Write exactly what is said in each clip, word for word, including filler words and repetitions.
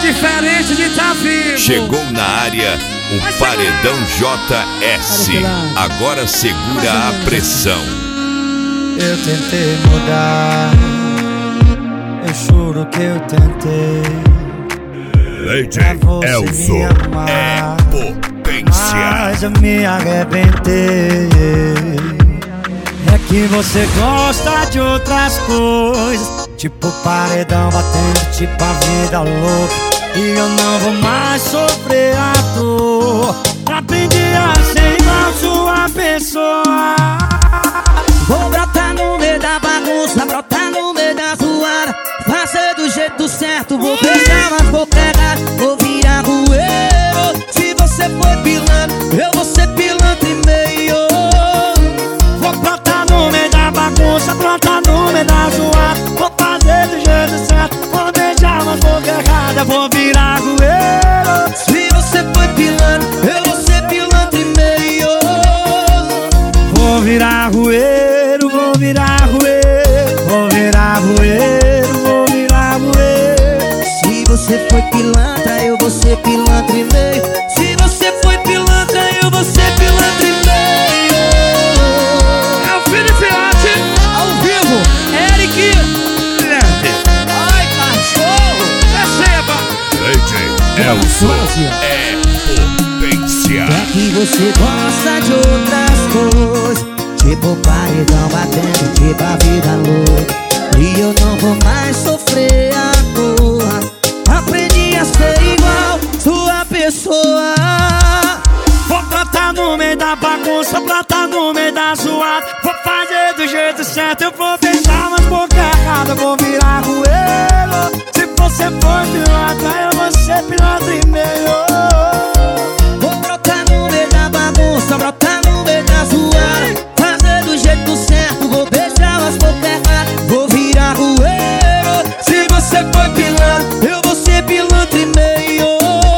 diferente de tá vivo. Chegou na área o Paredão J S. Agora segura a pressão. Eu tentei mudar, eu juro que eu tentei. Lady Elzo é potência. Mas eu me arrebentei. É que você gosta de outras coisas, tipo paredão batendo, tipo a vida louca. E eu não vou mais sofrer a dor. Aprendi a ser igual sua pessoa. Vou brotar no meio da bagunça, brotar no meio da zoada, fazer do jeito certo, vou beijar, mas vou pegar, vou virar rueiro. Se você foi pilantra, eu vou ser pilantra e meio. Vou brotar no meio da bagunça, brotar no meio da zoada, vou fazer do jeito certo, vou beijar, mas vou pegar, vou virar rueiro. Se você foi pilantra, eu vou ser pilantra e meio. Vou virar rueiro, vou virar rueiro, vou virar rueiro, vou virar rueiro. Se você foi pilantra, eu vou ser pilantra e meio. Se você foi pilantra, eu vou ser pilantra e meio. É o Felipe Arte, ao vivo, Eric. Ai, cachorro, receba. Lady Elzo é potência. É que você gosta de outras coisas, tipo paredão batendo, tipo a vida louca. E eu não vou mais sofrer a dor. Aprendi a ser igual sua pessoa. Vou brotar no meio da bagunça, brotar no meio da zoada, vou fazer do jeito certo, eu vou beijar, mas boca errada, vou virar rueiro. Se você for pilantra, eu vou ser pilantra e meio. Vou brotar no meio da bagunça, brotar no meio da zoada, fazer do jeito certo, vou beijar, mas boca errada, vou virar rueiro. Se você foi pilantra, eu vou ser pilantra e meio.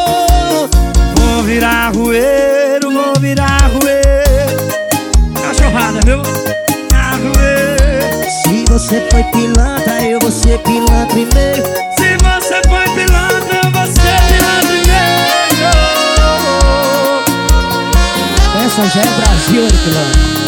Vou virar rueiro, vou virar rueiro. Cachorrada, viu? Virar rueiro. Se você foi pilantra, eu vou ser pilantra e meio. Se você foi pilantra, eu vou ser pilantra e meio. Essa já é Brasil, pilantra.